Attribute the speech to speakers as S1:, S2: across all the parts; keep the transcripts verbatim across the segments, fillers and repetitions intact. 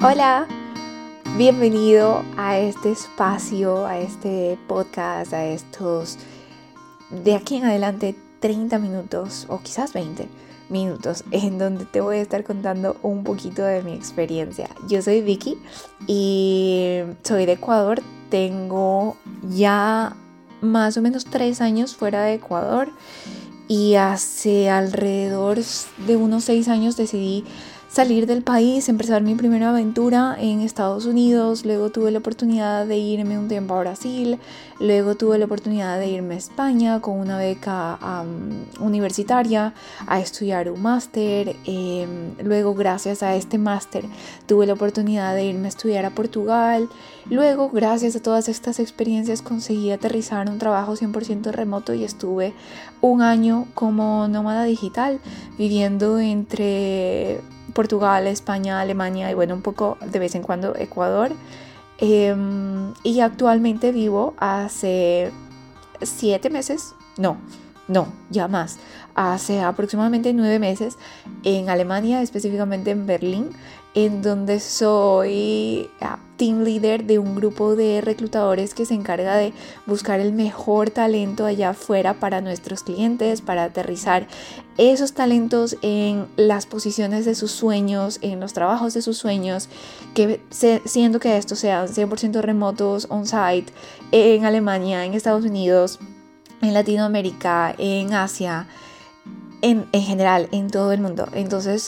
S1: Hola, bienvenido a este espacio, a este podcast, a estos de aquí en adelante treinta minutos o quizás veinte minutos en donde te voy a estar contando un poquito de mi experiencia. Yo soy Vicky y soy de Ecuador, tengo ya más o menos tres años fuera de Ecuador y hace alrededor de unos seis años decidí salir del país, empezar mi primera aventura en Estados Unidos. Luego tuve la oportunidad de irme un tiempo a Brasil, luego tuve la oportunidad de irme a España con una beca um, universitaria a estudiar un máster. Eh, luego, gracias a este máster, tuve la oportunidad de irme a estudiar a Portugal. Luego, gracias a todas estas experiencias, conseguí aterrizar un trabajo cien por ciento remoto y estuve un año como nómada digital, viviendo entre Portugal, España, Alemania y bueno, un poco de vez en cuando Ecuador. Eh, y actualmente vivo hace siete meses, no, no, ya más, hace aproximadamente nueve meses en Alemania, específicamente en Berlín, en donde soy uh, team leader de un grupo de reclutadores que se encarga de buscar el mejor talento allá afuera para nuestros clientes, para aterrizar esos talentos en las posiciones de sus sueños, en los trabajos de sus sueños, que siendo que estos sean cien por ciento remotos, on-site, en Alemania, en Estados Unidos, en Latinoamérica, en Asia, en, en general, en todo el mundo. Entonces,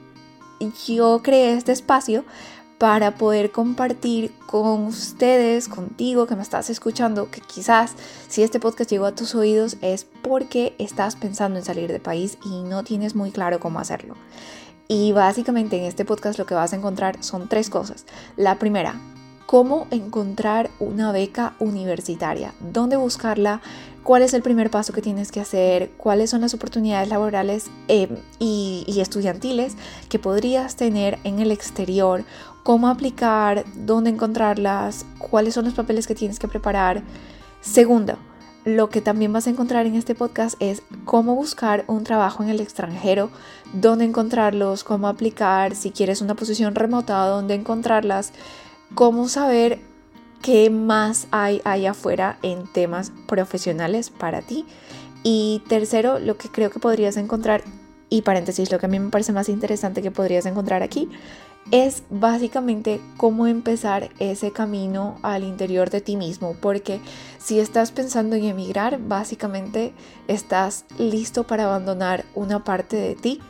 S1: yo creé este espacio para poder compartir con ustedes, contigo que me estás escuchando, que quizás si este podcast llegó a tus oídos es porque estás pensando en salir del país y no tienes muy claro cómo hacerlo. Y básicamente en este podcast lo que vas a encontrar son tres cosas. La primera, cómo encontrar una beca universitaria, dónde buscarla, cuál es el primer paso que tienes que hacer, cuáles son las oportunidades laborales eh, y, y estudiantiles que podrías tener en el exterior, cómo aplicar, dónde encontrarlas, cuáles son los papeles que tienes que preparar. Segundo, lo que también vas a encontrar en este podcast es cómo buscar un trabajo en el extranjero, dónde encontrarlos, cómo aplicar, si quieres una posición remota, dónde encontrarlas, cómo saber qué más hay allá afuera en temas profesionales para ti. Y tercero, lo que creo que podrías encontrar, y paréntesis, lo que a mí me parece más interesante que podrías encontrar aquí, es básicamente cómo empezar ese camino al interior de ti mismo, porque si estás pensando en emigrar, básicamente estás listo para abandonar una parte de ti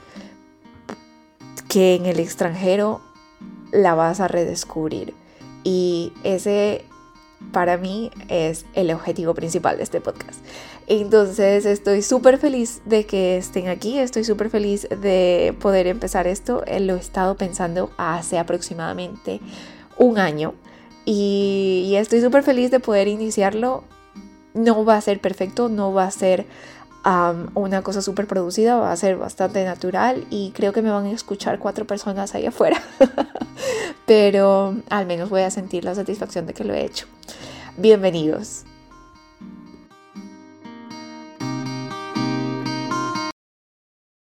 S1: que en el extranjero la vas a redescubrir. Y ese para mí es el objetivo principal de este podcast. Entonces estoy súper feliz de que estén aquí, estoy súper feliz de poder empezar esto. Lo he estado pensando hace aproximadamente un año y, y estoy súper feliz de poder iniciarlo. No va a ser perfecto, no va a ser Um, una cosa súper producida, va a ser bastante natural y creo que me van a escuchar cuatro personas ahí afuera pero al menos voy a sentir la satisfacción de que lo he hecho. Bienvenidos.